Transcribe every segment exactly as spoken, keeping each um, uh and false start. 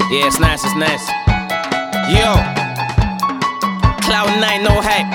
Yeah, it's nice, it's nice. Yo, Cloud nine, no hype.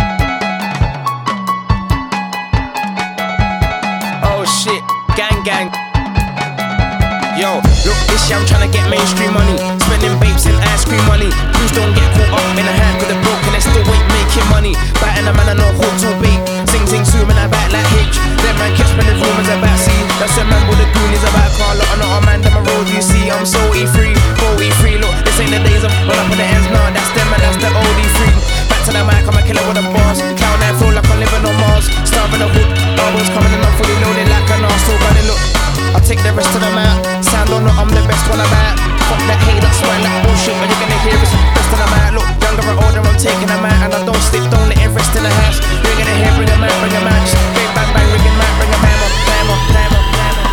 Oh shit, gang gang. Yo, look this year I'm tryna get mainstream money, spending babes and ice cream money. Please don't get caught up in a hand with a broke and they still ain't making money. Biting a man I know hook to beat. Sing sing zoom and I back like H. Them man catch me the rumors about C. That's a man with the goonies about car. Lot not a man, them a road you see. I'm so E free, go E free. Look, this ain't the days of run up on the ends, nah. That's them and that's the old E free. Back to the mic, I'm a killer with a boss. Cloud nine feel like I'm living on Mars. Starving the hood, bubbles coming in, I'm fully loaded like an arse. So running look, I'll take the rest of them out. Sound or not, I'm the best one I'm at. Fuck that hate, that's why like bullshit. When you're gonna hear it's the best of them out. Look, younger or older, I'm taking them out. And I don't sleep, don't let it rest in the house. You're gonna hear, bring them out, bring them out. Just bang, bang, bang, ring them out, bring them out. Time up, time up, time up.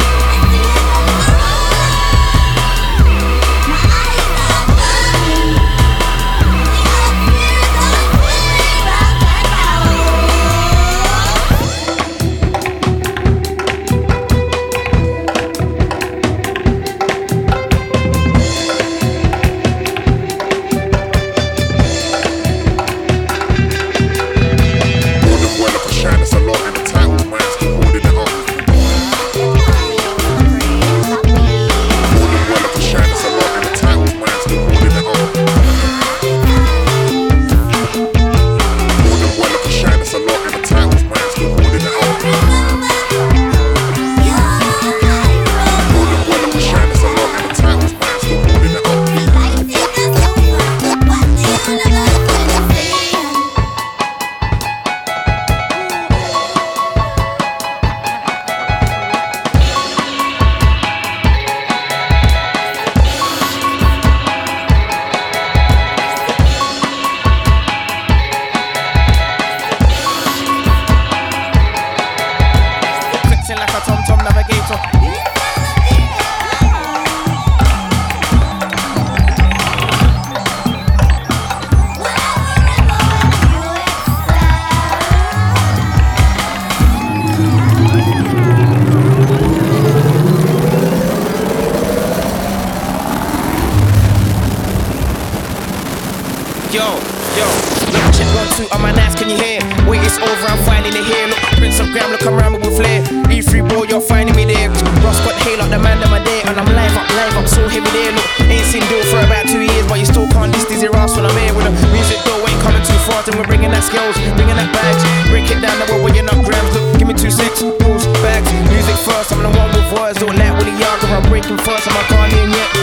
Yo, yo, look, check one, two, on my nights, can you hear? Wait, it's over, I'm finding it here. Look, Prince of Graham, look around me with flair. E three boy, you're finding me there. Ross got the hail up, the man that my day. And I'm live up, live up, so heavy there. Look, ain't seen Dill for about two years, but you still can't diss dizzy ass when I'm here. With the music though ain't coming too far, and we're bringing that skills, bringing that bags. Break it down the world where you're not grams. Look, give me two six, pulls, bags. Music first, I'm the one with words. Don't like Willie Yager, I'm breaking first, I'm a Ghanaian yet.